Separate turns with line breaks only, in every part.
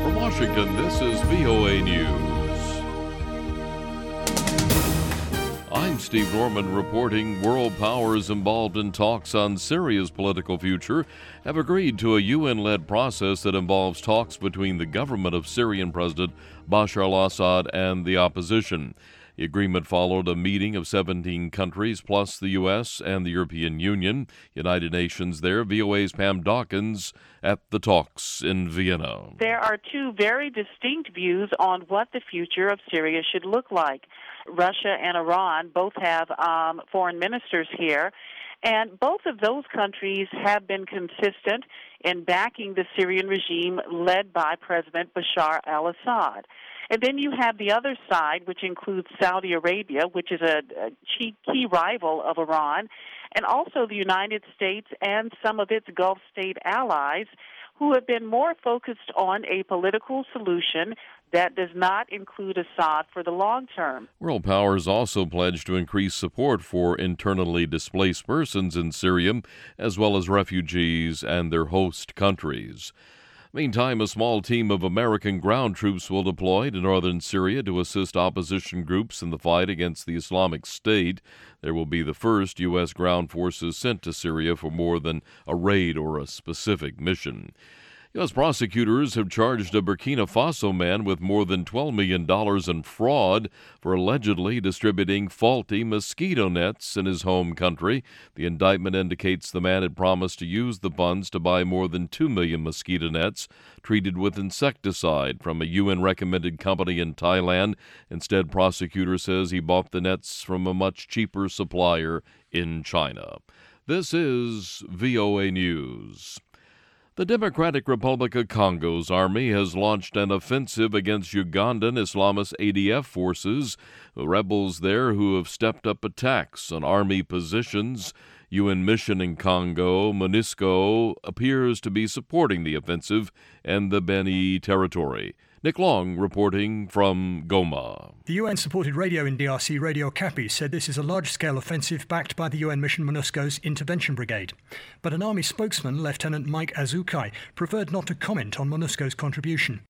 From Washington, this is VOA News. I'm Steve Norman reporting world powers involved in talks on Syria's political future have agreed to a UN-led process that involves talks between the government of Syrian President Bashar al-Assad and the opposition. The agreement followed a meeting of 17 countries plus the U.S. and the European Union. United Nations there. VOA's Pam Dawkins at the talks in Vienna.
There are two very distinct views on what the future of Syria should look like. Russia and Iran both have foreign ministers here, and both of those countries have been consistent in backing the Syrian regime led by President Bashar al-Assad. And then you have the other side, which includes Saudi Arabia, which is a key rival of Iran, and also the United States and some of its Gulf state allies, who have been more focused on a political solution that does not include Assad for the long term.
World powers also pledged to increase support for internally displaced persons in Syria, as well as refugees and their host countries. Meantime, a small team of American ground troops will deploy to northern Syria to assist opposition groups in the fight against the Islamic State. There will be the first U.S. ground forces sent to Syria for more than a raid or a specific mission. U.S. prosecutors have charged a Burkina Faso man with more than $12 million in fraud for allegedly distributing faulty mosquito nets in his home country. The indictment indicates the man had promised to use the funds to buy more than 2 million mosquito nets treated with insecticide from a UN-recommended company in Thailand. Instead, prosecutor says he bought the nets from a much cheaper supplier in China. This is VOA News. The Democratic Republic of Congo's army has launched an offensive against Ugandan Islamist ADF forces, the rebels there who have stepped up attacks on army positions. UN mission in Congo, MONUSCO, appears to be supporting the offensive and the Beni territory. Nick Long reporting from Goma.
The UN-supported radio in DRC, Radio Okapi, said this is a large-scale offensive backed by the UN mission MONUSCO's Intervention Brigade. But an army spokesman, Lieutenant Mike Azukai, preferred not to comment on MONUSCO's contribution.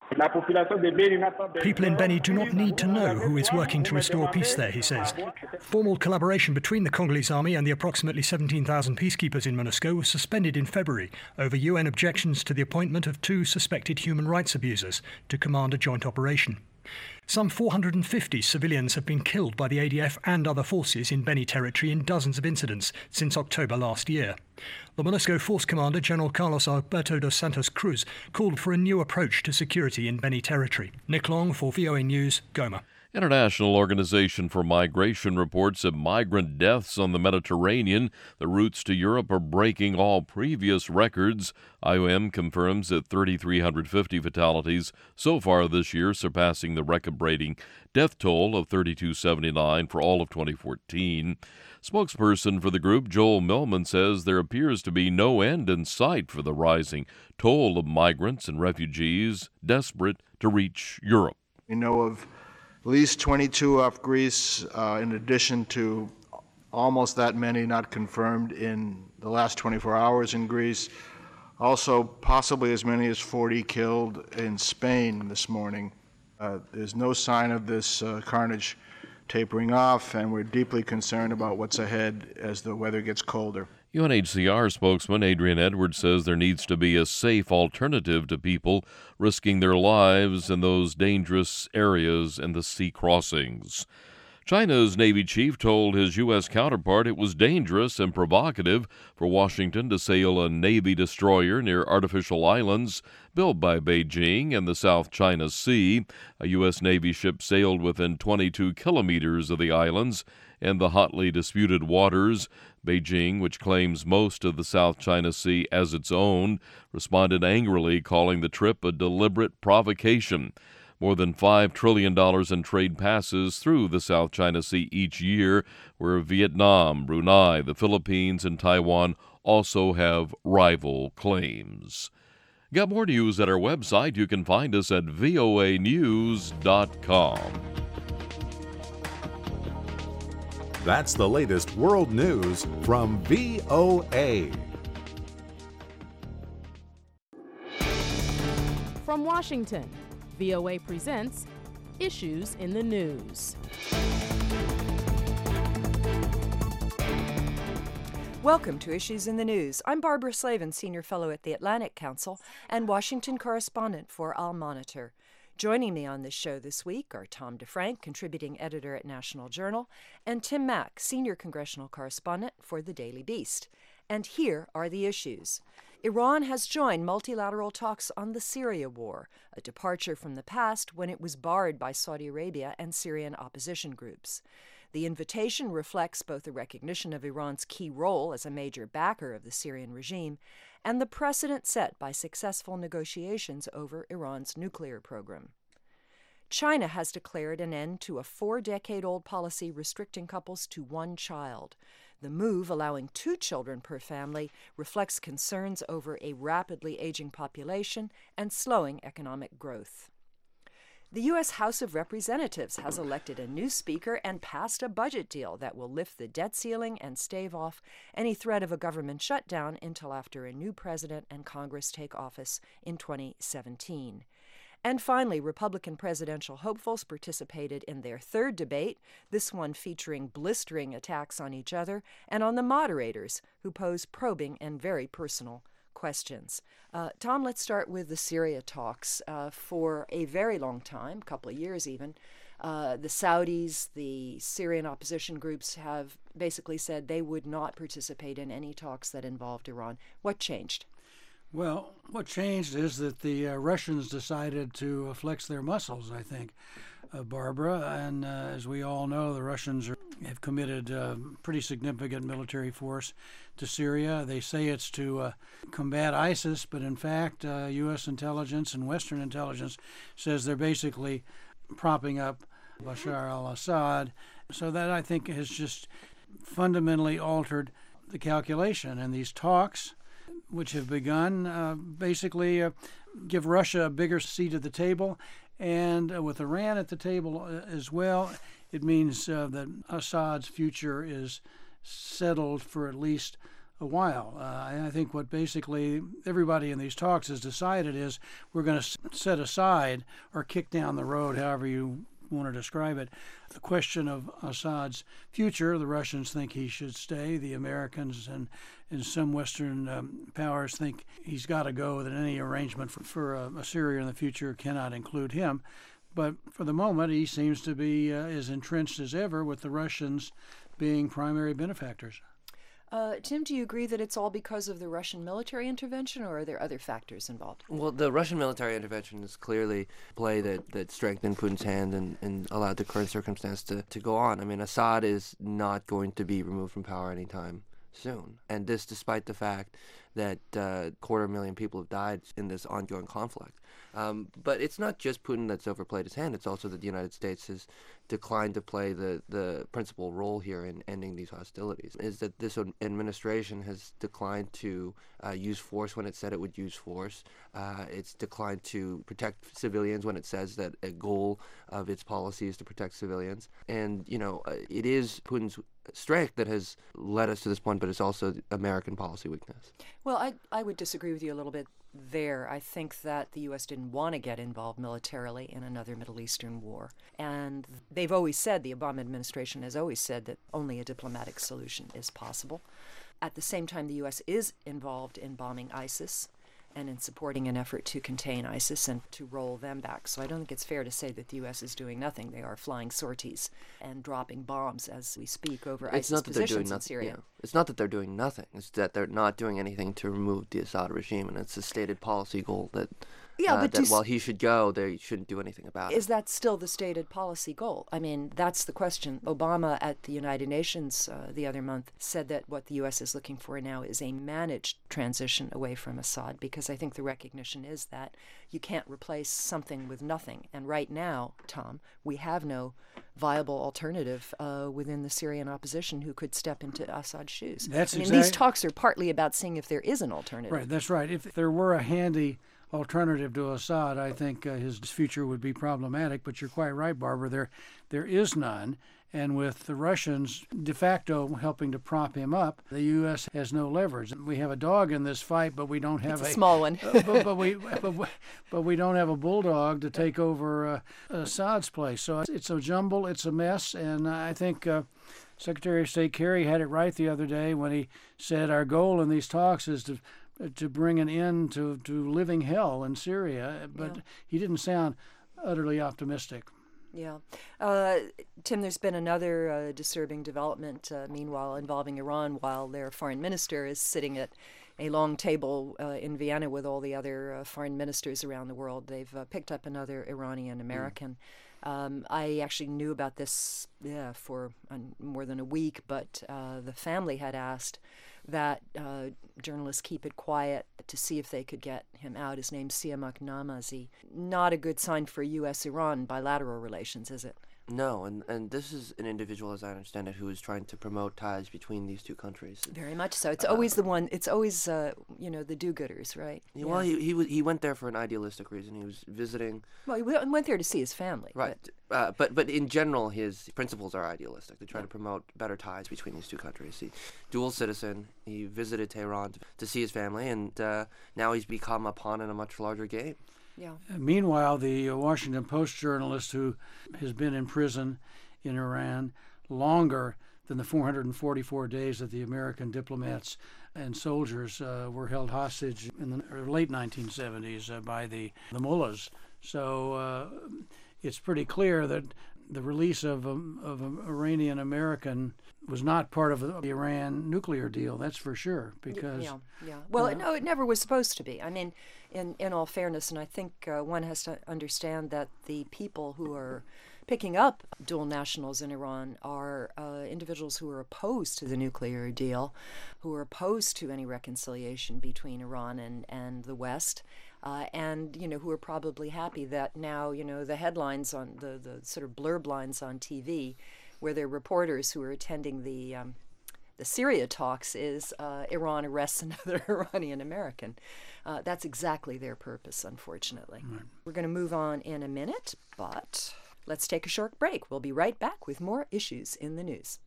People in Beni do not need to know who is working to restore peace there, he says. Formal collaboration between the Congolese army and the approximately 17,000 peacekeepers in MONUSCO was suspended in February over UN objections to the appointment of two suspected human rights abusers to command a joint operation. Some 450 civilians have been killed by the ADF and other forces in Beni territory in dozens of incidents since October last year. The MONUSCO force commander, General Carlos Alberto dos Santos Cruz, called for a new approach to security in Beni territory. Nick Long for VOA News, Goma.
International Organization for Migration reports that migrant deaths on the Mediterranean, the routes to Europe, are breaking all previous records. IOM confirms that 3,350 fatalities so far this year, surpassing the record-breaking death toll of 3,279 for all of 2014. Spokesperson for the group, Joel Millman, says there appears to be no end in sight for the rising toll of migrants and refugees desperate to reach Europe.
We know of at least 22 off Greece, in addition to almost that many not confirmed in the last 24 hours in Greece. Also, possibly as many as 40 killed in Spain this morning. There's no sign of this carnage tapering off, and we're deeply concerned about what's ahead as the weather gets colder.
UNHCR spokesman Adrian Edwards says there needs to be a safe alternative to people risking their lives in those dangerous areas and the sea crossings. China's Navy chief told his U.S. counterpart it was dangerous and provocative for Washington to sail a Navy destroyer near artificial islands built by Beijing in the South China Sea. A U.S. Navy ship sailed within 22 kilometers of the islands and the hotly disputed waters. Beijing, which claims most of the South China Sea as its own, responded angrily, calling the trip a deliberate provocation. More than $5 trillion in trade passes through the South China Sea each year, where Vietnam, Brunei, the Philippines, and Taiwan also have rival claims. Got more news at our website. You can find us at voanews.com.
That's the latest world news from VOA.
From Washington, VOA presents Issues in the News.
Welcome to Issues in the News. I'm Barbara Slavin, Senior Fellow at the Atlantic Council and Washington Correspondent for Al Monitor. Joining me on this show this week are Tom DeFrank, Contributing Editor at National Journal, and Tim Mak, Senior Congressional Correspondent for The Daily Beast. And here are the issues. Iran has joined multilateral talks on the Syria war, a departure from the past when it was barred by Saudi Arabia and Syrian opposition groups. The invitation reflects both a recognition of Iran's key role as a major backer of the Syrian regime and the precedent set by successful negotiations over Iran's nuclear program. China has declared an end to a 4-decade-old policy restricting couples to one child. The move, allowing 2 children per family, reflects concerns over a rapidly aging population and slowing economic growth. The U.S. House of Representatives has elected a new speaker and passed a budget deal that will lift the debt ceiling and stave off any threat of a government shutdown until after a new president and Congress take office in 2017. And finally, Republican presidential hopefuls participated in their 3rd debate, this one featuring blistering attacks on each other and on the moderators, who pose probing and very personal questions. Tom, let's start with the Syria talks. For a very long time, a couple of years even, the Saudis, the Syrian opposition groups have basically said they would not participate in any talks that involved Iran. What changed?
Well, what changed is that the Russians decided to flex their muscles, I think, Barbara. And as we all know, the Russians have committed pretty significant military force to Syria. They say it's to combat ISIS, but in fact, U.S. intelligence and Western intelligence says they're basically propping up Bashar al-Assad. So that, I think, has just fundamentally altered the calculation. And these talks, which have begun, basically give Russia a bigger seat at the table. And with Iran at the table as well, it means that Assad's future is settled for at least a while. I think what basically everybody in these talks has decided is we're going to set aside or kick down the road, however you want to describe it, the question of Assad's future. The Russians think he should stay. The Americans and some Western powers think he's got to go, that any arrangement for Syria in the future cannot include him. But for the moment, he seems to be as entrenched as ever, with the Russians being primary benefactors.
Tim, do you agree that it's all because of the Russian military intervention, or are there other factors involved?
Well, the Russian military intervention is clearly play that strengthened Putin's hand and allowed the current circumstance to go on. I mean, Assad is not going to be removed from power anytime soon. And this despite the fact that 250,000 people have died in this ongoing conflict. But it's not just Putin that's overplayed his hand. It's also that the United States has declined to play the principal role here in ending these hostilities. Is that this administration has declined to use force when it said it would use force. It's declined to protect civilians when it says that a goal of its policy is to protect civilians. And, it is Putin's strength that has led us to this point, but it's also American policy weakness.
Well, I would disagree with you a little bit there. I think that the U.S. didn't want to get involved militarily in another Middle Eastern war. And they've always said, the Obama administration has always said, that only a diplomatic solution is possible. At the same time, the U.S. is involved in bombing ISIS and in supporting an effort to contain ISIS and to roll them back. So I don't think it's fair to say that the U.S. is doing nothing. They are flying sorties and dropping bombs as we speak over ISIS positions in Syria.
Yeah. It's not that they're doing nothing. It's that they're not doing anything to remove the Assad regime, and it's a stated policy goal that while he should go, they shouldn't do anything about it.
Is that still the stated policy goal? I mean, that's the question. Obama at the United Nations the other month said that what the U.S. is looking for now is a managed transition away from Assad, because I think the recognition is that you can't replace something with nothing. And right now, Tom, we have no viable alternative within the Syrian opposition who could step into Assad's shoes. These talks are partly about seeing if there is an alternative.
Right, that's right. If there were a handy alternative to Assad, I think his future would be problematic. But you're quite right, Barbara. There is none, And with the Russians de facto helping to prop him up, the U.S. has no leverage. We have a dog in this fight, but we don't have
a small one.
but we don't have a bulldog to take over Assad's place. So it's a jumble, it's a mess, and I think Secretary of State Kerry had it right the other day when he said our goal in these talks is to bring an end to living hell in Syria, but he didn't sound utterly optimistic.
Yeah. Tim, there's been another disturbing development, meanwhile, involving Iran, while their foreign minister is sitting at a long table in Vienna with all the other foreign ministers around the world. They've picked up another Iranian American. I actually knew about this for more than a week, but the family had asked that journalists keep it quiet to see if they could get him out. His name's Siamak Namazi. Not a good sign for U.S.-Iran bilateral relations, is it?
No, and this is an individual, as I understand it, who is trying to promote ties between these two countries.
Very much so. It's always the one. It's always the do-gooders, right?
Yeah. Well, he went there for an idealistic reason. He was visiting.
Well, he went there to see his family.
Right, but in general, his principles are idealistic. They try to promote better ties between these two countries. He dual citizen. He visited Tehran to see his family, and now he's become a pawn in a much larger game.
Yeah.
Meanwhile, the Washington Post journalist who has been in prison in Iran longer than the 444 days that the American diplomats and soldiers were held hostage in the late 1970s by the mullahs. So it's pretty clear that the release of an Iranian American was not part of the Iran nuclear deal. That's for sure. Because
well, no, it never was supposed to be. I mean, in all fairness, and I think one has to understand that the people who are picking up dual nationals in Iran are individuals who are opposed to the nuclear deal, who are opposed to any reconciliation between Iran and the West. And who are probably happy that now the headlines on the sort of blurb lines on TV, where there are reporters who are attending the Syria talks, is Iran arrests another Iranian American. That's exactly their purpose, unfortunately. Right. We're going to move on in a minute, but let's take a short break. We'll be right back with more issues in the news.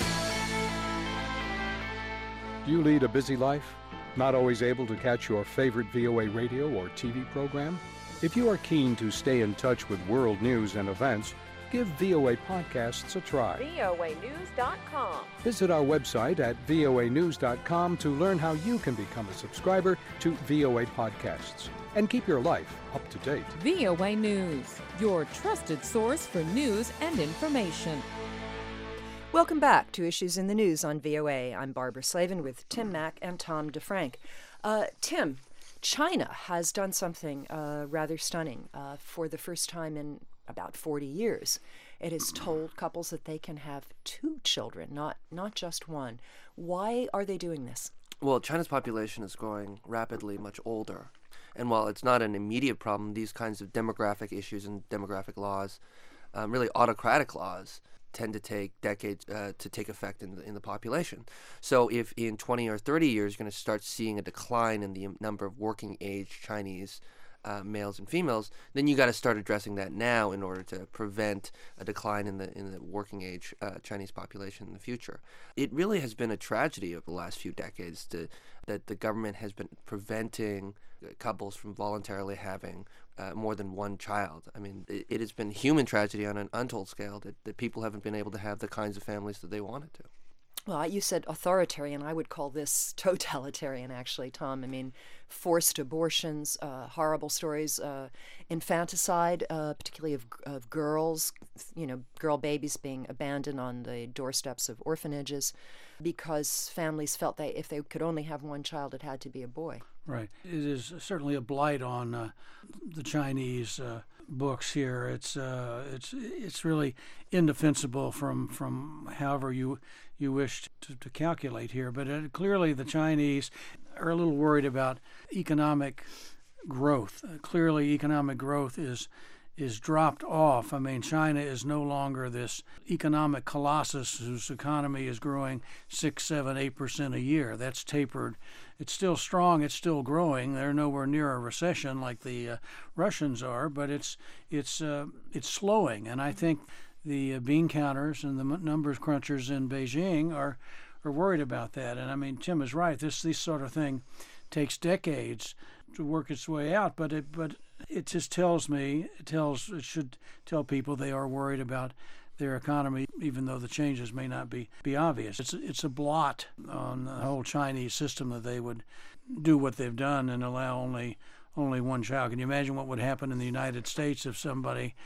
Do you lead a busy life? Not always able to catch your favorite VOA radio or TV program? If you are keen to stay in touch with world news and events, give VOA Podcasts a try.
voanews.com.
Visit our website at voanews.com to learn how you can become a subscriber to VOA Podcasts and keep your life up to date.
VOA News, your trusted source for news and information.
Welcome back to Issues in the News on VOA. I'm Barbara Slavin with Tim Mack and Tom DeFrank. Tim, China has done something rather stunning for the first time in about 40 years. It has told couples that they can have 2 children, not just 1. Why are they doing this?
Well, China's population is growing rapidly, much older. And while it's not an immediate problem, these kinds of demographic issues and demographic laws, really autocratic laws, tend to take decades to take effect in the population. So if in 20 or 30 years you're going to start seeing a decline in the number of working age Chinese males and females, then you got to start addressing that now in order to prevent a decline in the working age Chinese population in the future. It really has been a tragedy over the last few decades that the government has been preventing couples from voluntarily having more than 1 child. I mean, it has been human tragedy on an untold scale that people haven't been able to have the kinds of families that they wanted to.
Well, you said authoritarian. I would call this totalitarian, actually, Tom. I mean, forced abortions, horrible stories, infanticide, particularly of girls, girl babies being abandoned on the doorsteps of orphanages because families felt that if they could only have 1 child, it had to be a boy.
Right. It is certainly a blight on the Chinese books here. It's really indefensible from however you wish to calculate here. But clearly the Chinese are a little worried about economic growth. Clearly economic growth is dropped off. I mean, China is no longer this economic colossus whose economy is growing 6%, 7%, 8% a year. That's tapered. It's still strong. It's still growing. They're nowhere near a recession like the Russians are, but it's slowing. And I think the bean counters and the numbers crunchers in Beijing are worried about that. And I mean, Tim is right. This sort of thing takes decades to work its way out, but it just tells me, it should tell people they are worried about their economy, even though the changes may not be obvious. It's a blot on the whole Chinese system that they would do what they've done and allow only one child. Can you imagine what would happen in the United States if somebody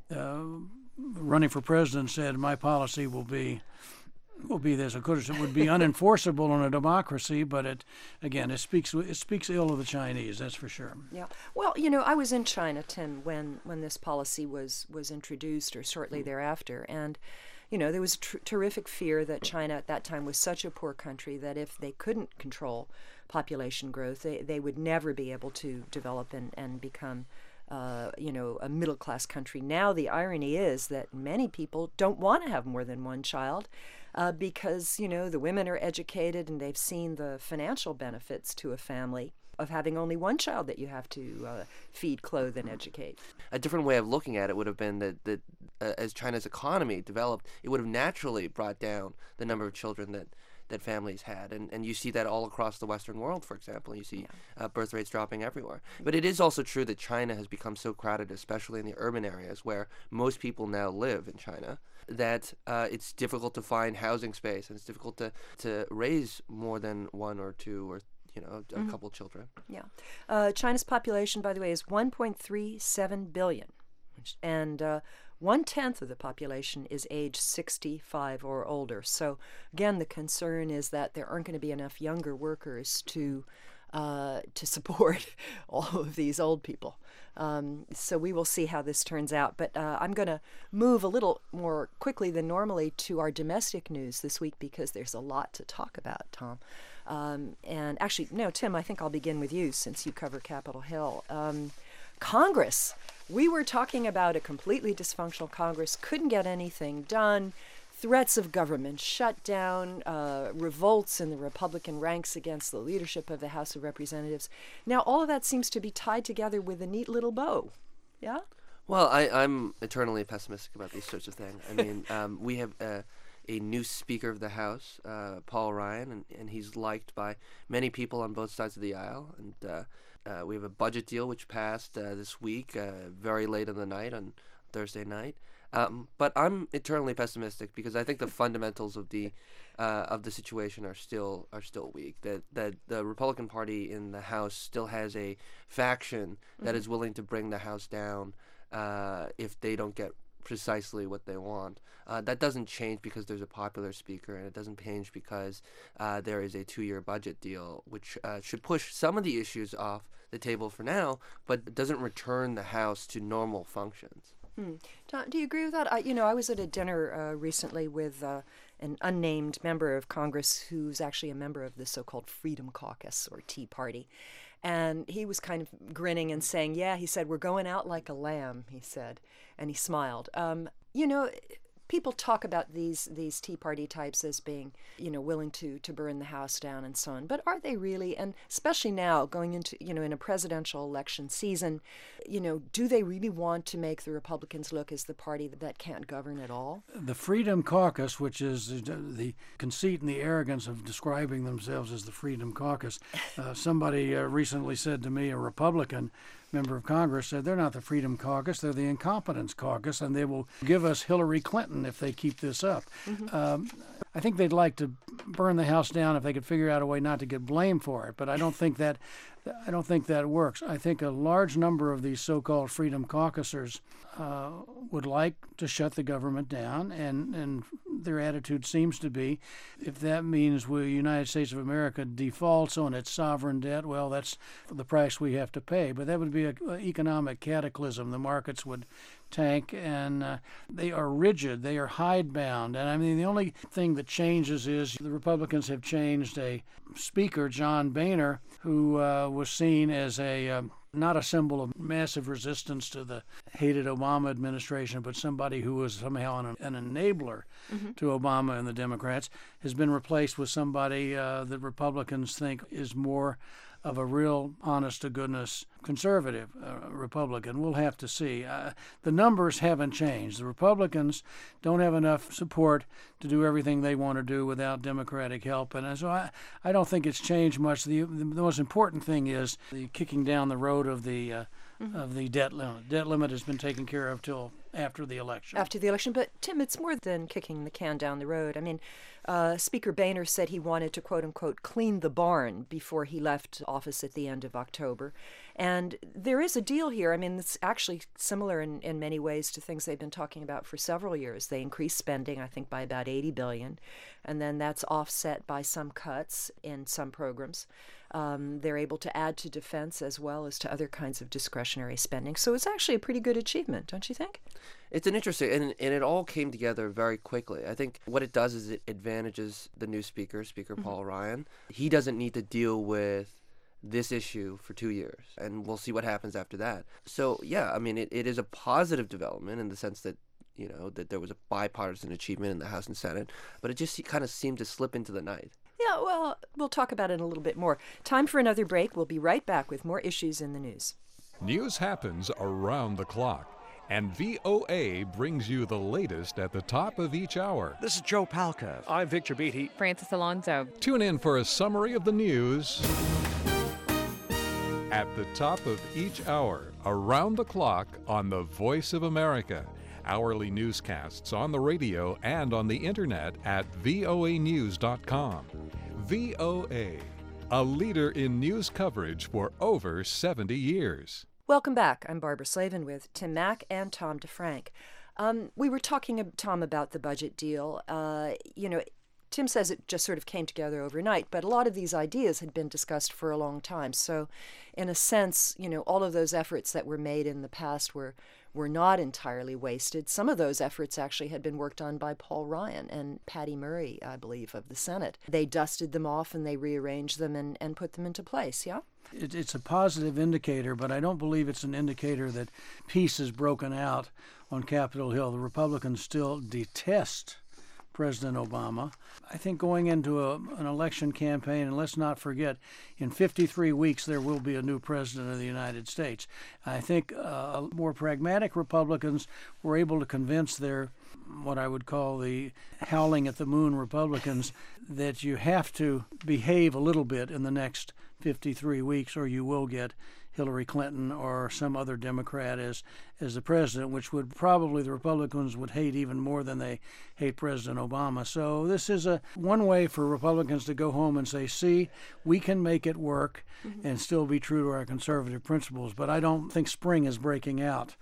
running for president said, my policy will be this? Of course, it would be unenforceable in a democracy, but it speaks ill of the Chinese, that's for sure.
Yeah. Well, I was in China, Tim, when this policy was introduced, or shortly thereafter, and there was terrific fear that China at that time was such a poor country that if they couldn't control population growth, they would never be able to develop and become a middle-class country. Now the irony is that many people don't want to have more than one child because, the women are educated and they've seen the financial benefits to a family of having only one child that you have to feed, clothe, and educate.
A different way of looking at it would have been that as China's economy developed, it would have naturally brought down the number of children that families had. And you see that all across the Western world, for example. You see birth rates dropping everywhere. But it is also true that China has become so crowded, especially in the urban areas where most people now live in China, that it's difficult to find housing space, and it's difficult to raise more than one or two or a couple children.
Yeah. China's population, by the way, is 1.37 billion. And 1/10 of the population is age 65 or older. So, again, the concern is that there aren't going to be enough younger workers to support all of these old people. So we will see how this turns out. But I'm going to move a little more quickly than normally to our domestic news this week because there's a lot to talk about, Tom. And actually, no, Tim, I think I'll begin with you since you cover Capitol Hill. Congress. We were talking about a completely dysfunctional Congress, couldn't get anything done, threats of government shutdown, revolts in the Republican ranks against the leadership of the House of Representatives. Now, all of that seems to be tied together with a neat little bow. Yeah?
Well, I'm eternally pessimistic about these sorts of things. I mean, we have a new Speaker of the House, Paul Ryan, and he's liked by many people on both sides of the aisle. And we have a budget deal which passed this week, very late in the night on Thursday night. But I'm eternally pessimistic because I think the fundamentals of the situation are still weak. That the Republican Party in the House still has a faction that is willing to bring the House down if they don't get precisely what they want. That doesn't change because there's a popular speaker, and it doesn't change because there is a 2-year budget deal, which should push some of the issues off the table for now, but doesn't return the House to normal functions.
Tom, do you agree with that? I was at a dinner recently with an unnamed member of Congress who's actually a member of the so-called Freedom Caucus, or Tea Party. And he was kind of grinning and saying, he said, we're going out like a lamb, he said. And he smiled. People talk about these Tea Party types as being, willing to burn the House down and so on. But are they really? And especially now, going into, in a presidential election season, do they really want to make the Republicans look as the party that can't govern at all?
The Freedom Caucus, which is the conceit and the arrogance of describing themselves as the Freedom Caucus. Somebody recently said to me, a Republican member of Congress said, they're not the Freedom Caucus, they're the Incompetence Caucus, and they will give us Hillary Clinton if they keep this up. I think they'd like to burn the House down if they could figure out a way not to get blamed for it, but I don't think that works. I think a large number of these so-called Freedom Caucusers would like to shut the government down, and their attitude seems to be, if that means the United States of America defaults on its sovereign debt, well, that's the price we have to pay. But that would be an economic cataclysm. The markets would tank, and they are rigid. They are hidebound. And I mean, the only thing that changes is the Republicans have changed a speaker, John Boehner, who was seen as not a symbol of massive resistance to the hated Obama administration, but somebody who was somehow an enabler to Obama and the Democrats, has been replaced with somebody that Republicans think is more of a real honest-to-goodness conservative Republican. We'll have to see. The numbers haven't changed. The Republicans don't have enough support to do everything they want to do without Democratic help, and so I don't think it's changed much. The most important thing is the kicking down the road of the debt limit. Debt limit has been taken care of till after the election.
After the election. But, Tim, it's more than kicking the can down the road. I mean, Speaker Boehner said he wanted to, quote-unquote, clean the barn before he left office at the end of October. And there is a deal here. I mean, it's actually similar in many ways to things they've been talking about for several years. They increased spending, I think, by about $80 billion, and then that's offset by some cuts in some programs. They're able to add to defense as well as to other kinds of discretionary spending. So it's actually a pretty good achievement, don't you think?
It's an interesting, and it all came together very quickly. I think what it does is it advantages the new Speaker Paul Ryan. He doesn't need to deal with this issue for 2 years, and we'll see what happens after that. So, yeah, I mean, it is a positive development in the sense that, you know, that there was a bipartisan achievement in the House and Senate, but it just kind of seemed to slip into the night.
Yeah, well, we'll talk about it a little bit more. Time for another break. We'll be right back with more issues in the news.
News happens around the clock, and VOA brings you the latest at the top of each hour.
This is Joe Palca. I'm Victor Beatty.
Francis Alonso.
Tune in for a summary of the news at the top of each hour, around the clock on the Voice of America. Hourly newscasts on the radio and on the internet at voanews.com. VOA, a leader in news coverage for over 70 years.
Welcome back. I'm Barbara Slavin with Tim Mack and Tom DeFrank. We were talking, Tom, about the budget deal. Tim says it just sort of came together overnight, but a lot of these ideas had been discussed for a long time. So, in a sense, all of those efforts that were made in the past were not entirely wasted. Some of those efforts actually had been worked on by Paul Ryan and Patty Murray, I believe, of the Senate. They dusted them off and they rearranged them and put them into place, yeah?
It's a positive indicator, but I don't believe it's an indicator that peace is broken out on Capitol Hill. The Republicans still detest President Obama. I think going into an election campaign, and let's not forget, in 53 weeks there will be a new president of the United States. I think more pragmatic Republicans were able to convince their, what I would call the howling at the moon Republicans, that you have to behave a little bit in the next 53 weeks or you will get Hillary Clinton or some other Democrat as the president, which would probably the Republicans would hate even more than they hate President Obama. So this is one way for Republicans to go home and say, see, we can make it work and still be true to our conservative principles. But I don't think spring is breaking out.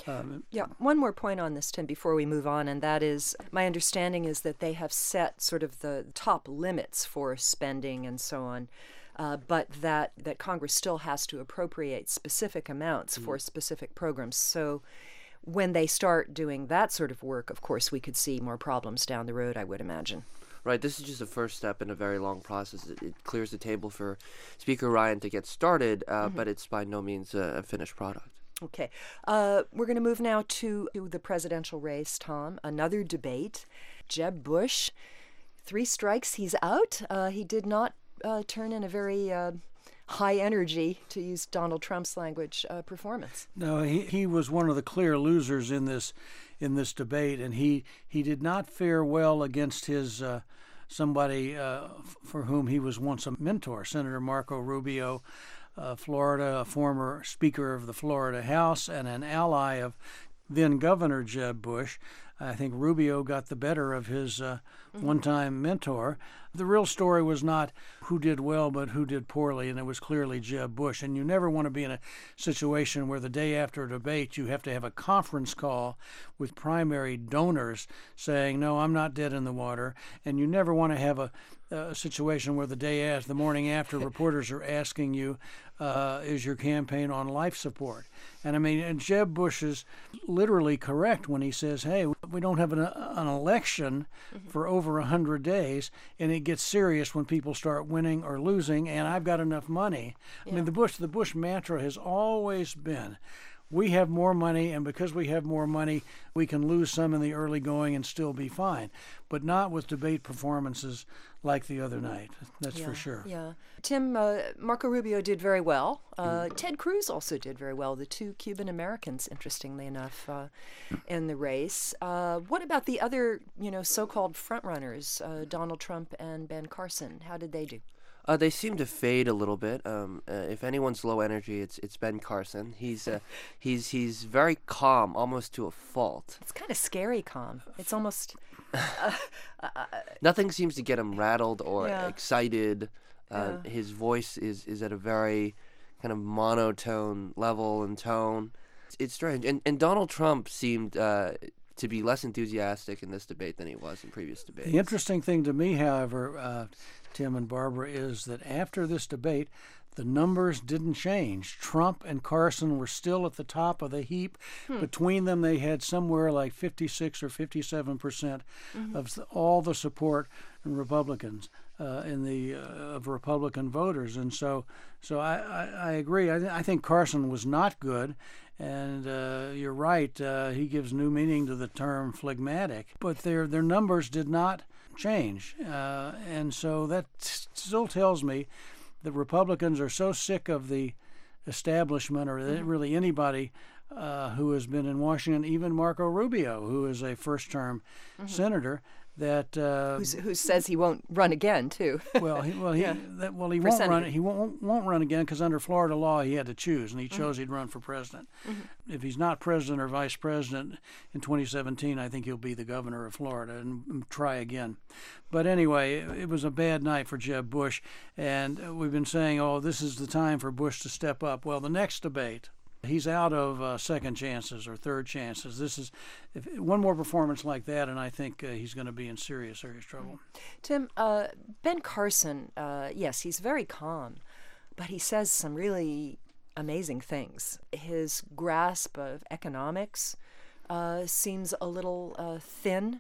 One more point on this, Tim, before we move on, and that is my understanding is that they have set sort of the top limits for spending and so on. But that Congress still has to appropriate specific amounts for specific programs. So when they start doing that sort of work, of course, we could see more problems down the road, I would imagine.
Right, this is just the first step in a very long process. It clears the table for Speaker Ryan to get started, but it's by no means a finished product.
Okay. We're going to move now to the presidential race, Tom. Another debate. Jeb Bush, 3 strikes, he's out. He did not turn in a very high energy, to use Donald Trump's language, performance.
No, he was one of the clear losers in this debate, and he did not fare well against his somebody for whom he was once a mentor, Senator Marco Rubio, Florida, a former Speaker of the Florida House and an ally of then Governor Jeb Bush. I think Rubio got the better of his one-time mentor. The real story was not who did well, but who did poorly, and it was clearly Jeb Bush. And you never want to be in a situation where the day after a debate you have to have a conference call with primary donors saying, no, I'm not dead in the water. And you never want to have a situation where the morning after, reporters are asking you, is your campaign on life support? And I mean, and Jeb Bush is literally correct when he says, hey, we don't have an election for over 100 days, and it gets serious when people start winning or losing, and I've got enough money. Yeah. I mean, the Bush mantra has always been, we have more money, and because we have more money, we can lose some in the early going and still be fine. But not with debate performances like the other night, that's for sure.
Yeah. Tim, Marco Rubio did very well. Ted Cruz also did very well, the two Cuban Americans, interestingly enough, in the race. What about the other, so-called frontrunners, Donald Trump and Ben Carson? How did they do?
They seem to fade a little bit. If anyone's low energy, it's Ben Carson. He's very calm, almost to a fault.
It's kind of scary calm. It's almost...
Nothing seems to get him rattled or excited. His voice is at a very kind of monotone level and tone. It's strange. And Donald Trump seemed to be less enthusiastic in this debate than he was in previous debates.
The interesting thing to me, however, Tim and Barbara, is that after this debate, the numbers didn't change. Trump and Carson were still at the top of the heap. Between them, they had somewhere like 56 or 57% of all the support in Republicans, of Republican voters. And so I agree. I think Carson was not good. And you're right, he gives new meaning to the term phlegmatic. But their numbers did not change. And so that still tells me that Republicans are so sick of the establishment, or really anybody who has been in Washington, even Marco Rubio, who is a first-term senator, that
who says he won't run again too.
He won't run. He won't run again because under Florida law he had to choose, and he chose he'd run for president. If he's not president or vice president in 2017, I think he'll be the governor of Florida and try again. But anyway, it was a bad night for Jeb Bush, and we've been saying, this is the time for Bush to step up. Well, the next debate, he's out of second chances or third chances. This is one more performance like that, and I think he's going to be in serious trouble.
Tim, Ben Carson, yes, he's very calm, but he says some really amazing things. His grasp of economics seems a little thin.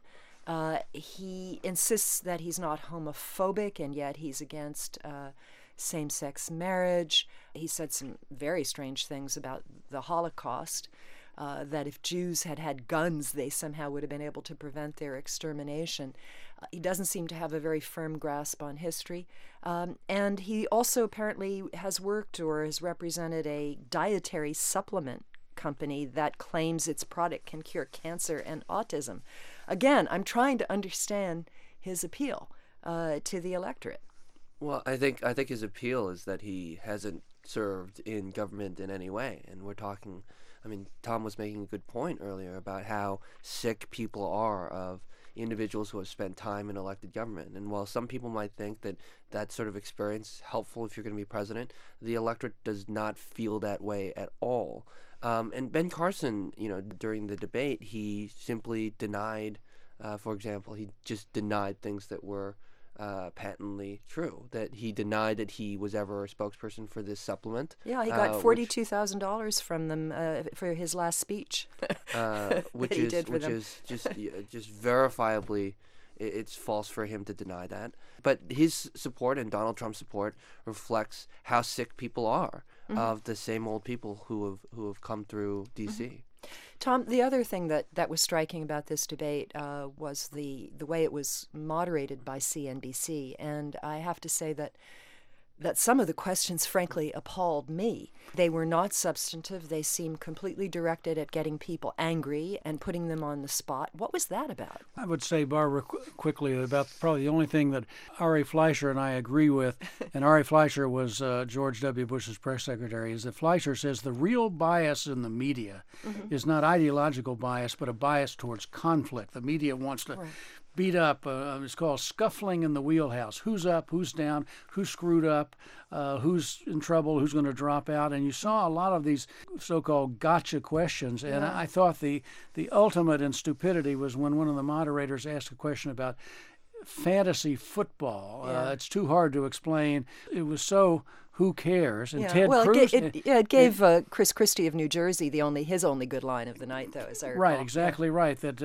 He insists that he's not homophobic, and yet he's against same-sex marriage. He said some very strange things about the Holocaust, that if Jews had had guns, they somehow would have been able to prevent their extermination. He doesn't seem to have a very firm grasp on history. And he also apparently has worked or has represented a dietary supplement company that claims its product can cure cancer and autism. Again, I'm trying to understand his appeal to the electorate.
Well, I think his appeal is that he hasn't served in government in any way. And we're talking, Tom was making a good point earlier about how sick people are of individuals who have spent time in elected government. And while some people might think that sort of experience is helpful if you're going to be president, the electorate does not feel that way at all. And Ben Carson, during the debate, he simply denied, for example, he just denied things that were patently true, that he denied that he was ever a spokesperson for this supplement.
Yeah, he got $42,000 from them for his last speech.
which is just verifiably, it's false for him to deny that. But his support and Donald Trump's support reflects how sick people are of the same old people who have come through D.C.
Tom, the other thing that was striking about this debate was the way it was moderated by CNBC, and I have to say that some of the questions, frankly, appalled me. They were not substantive. They seemed completely directed at getting people angry and putting them on the spot. What was that about?
I would say, Barbara, quickly, about probably the only thing that Ari Fleischer and I agree with, and Ari Fleischer was George W. Bush's press secretary, is that Fleischer says the real bias in the media is not ideological bias, but a bias towards conflict. The media wants to beat up. It's called scuffling in the wheelhouse. Who's up, who's down, who's screwed up, who's in trouble, who's going to drop out. And you saw a lot of these so-called gotcha questions. And I thought the ultimate in stupidity was when one of the moderators asked a question about fantasy football. It's too hard to explain. It was so... Who cares? And Ted Cruz.
It gave Chris Christie of New Jersey his only good line of the night, though, as I recall.
Right, exactly right. That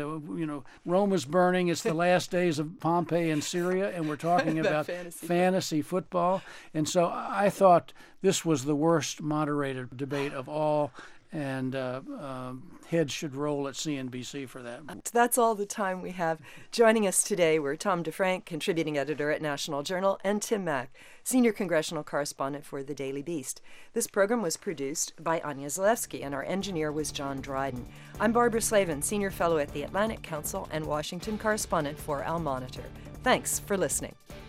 Rome is burning. It's the last days of Pompeii and Syria, and we're talking about fantasy football. And so I thought this was the worst moderated debate of all. and heads should roll at CNBC for that.
That's all the time we have. Joining us today were Tom DeFrank, contributing editor at National Journal, and Tim Mak, senior congressional correspondent for The Daily Beast. This program was produced by Anya Zalewski, and our engineer was John Dryden. I'm Barbara Slavin, senior fellow at the Atlantic Council and Washington correspondent for Al Monitor. Thanks for listening.